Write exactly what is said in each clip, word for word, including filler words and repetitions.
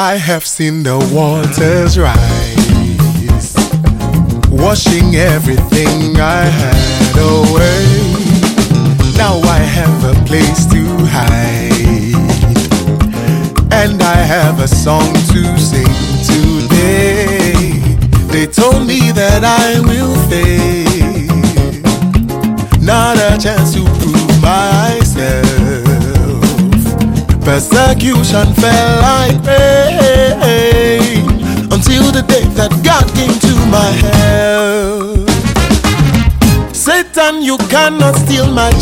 I have seen the waters rise, washing everything I had away. Now I have a place to hide, and I have a song to sing today. They told me that I will fail, not a chance to prove myself. Persecution fell like rain until the day that God came to my help. Satan, you cannot steal my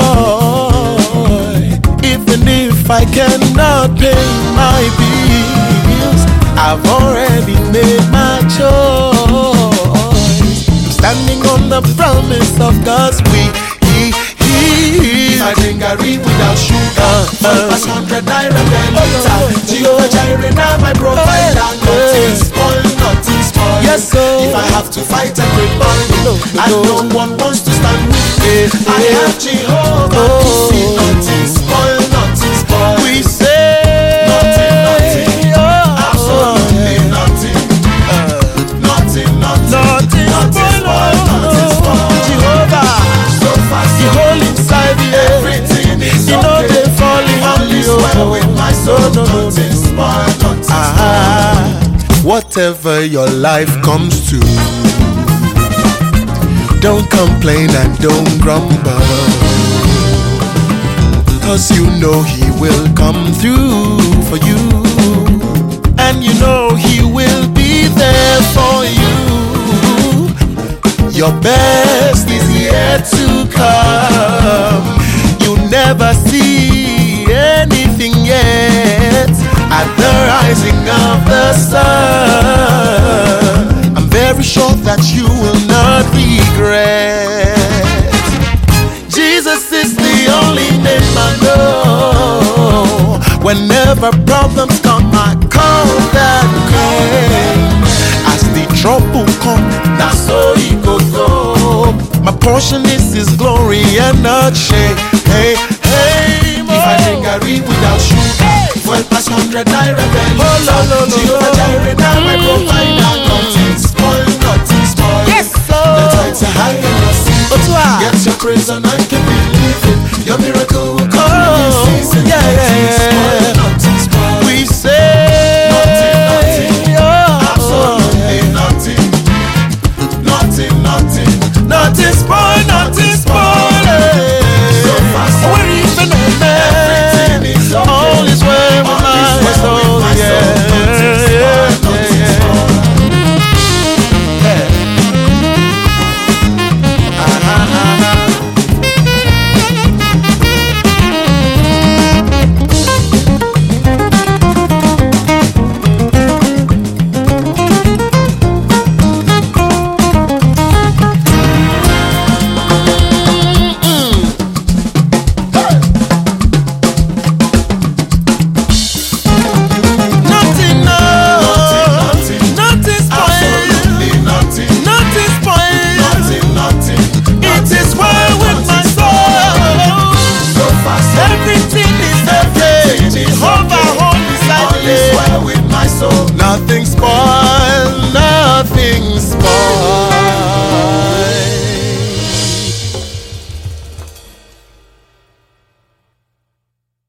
joy, even if I cannot pay my bills. I've already made my choice. I'm standing on the promise of God's will. If I drink a read without sugar, five past hundred naira per liter. Jehovah Jireh, now my provider. Nothing spoil, nothing spoil. Yes, sir. If I have to fight everybody, and no one wants to stand with me, I have Jehovah to see. Nothing spoil, nothing spoil. We say nothing, nothing, absolutely nothing, nothing, nothing, nothing spoil, nothing spoil. Jehovah, so fast, the whole inside the air. Everything is you know they falling on the well with my soul. No, no, nothing spoil, nothing spoil. Whatever your life comes to, don't complain and don't grumble, cause you know he will come through for you, and you know he will be there for you. Your best is yet to come. You never see anything yet. At the rising of the sun, I'm very sure that you will not regret. Jesus is the only name I know. Whenever problems come, I call that name. As the trouble come, that's so he go go. My portion is his glory and not shame. Hey, hey, mo. If I drink a read without sugar, well past hundred naira per liter. Jehovah Jireh, now my provider. Nothing spoil, nothing spoil. Yes, sir. The tides are high and your seat. Get your praise and I